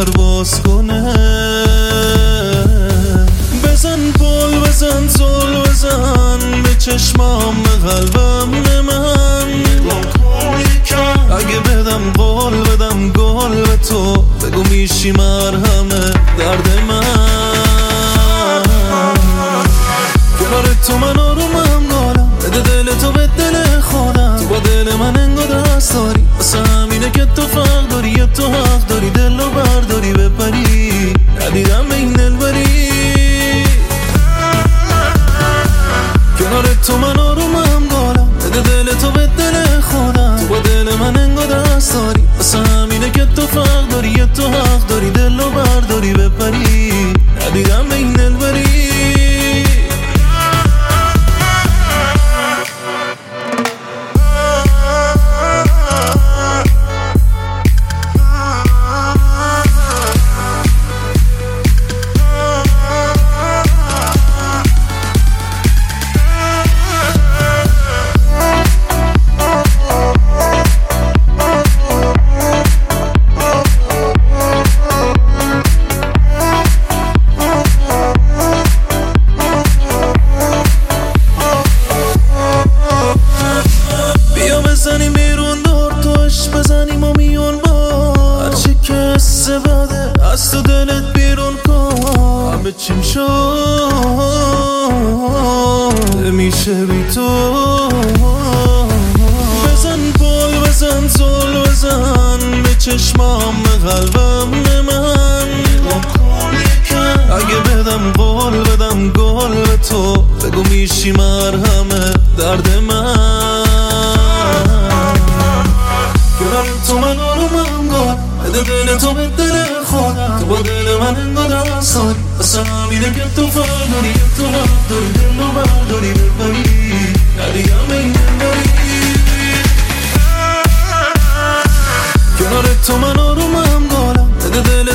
پرواز کنه. بزن پل بزن زل بزن به چشمام به قلبم من. اگه بدم قول بدم گل به تو بگو میشی مرهم درد من. کنار تو من آرومم گالم بده دل تو به دل خودم. تو با دل من انگار دست داری واسه همینه که تو فرق داری. یا تو حق داری دل رو برداری بپری ندیدم به این دل بری. کنار تو من آرومم گالم بده دل تو به دل خودم. تو با دل من انگار دست داری واسه همینه که تو فرق داری. یا تو حق داری دل رو برداری بپری ندیدم به این دل بری. بزنیم بیرون دور توش بزنیم و میون با هرچی که حسه بده از تو دلت بیرون کن. همه چیم شد میشه بی تو. بزن پل بزن زل بزن به چشمام به قلبم من. اگه بدم قول بدم گل به تو بگو میشی مرهم درد من. کنار تو من آرومم گل بده دل تو به دل خودم. تو با دل من انگار دست داری واسه همینه که تو فرق داری. تو حق داری دل رو برداری بپری ندیدم به این دل بری. کنار تو من آرومم گلم بده دل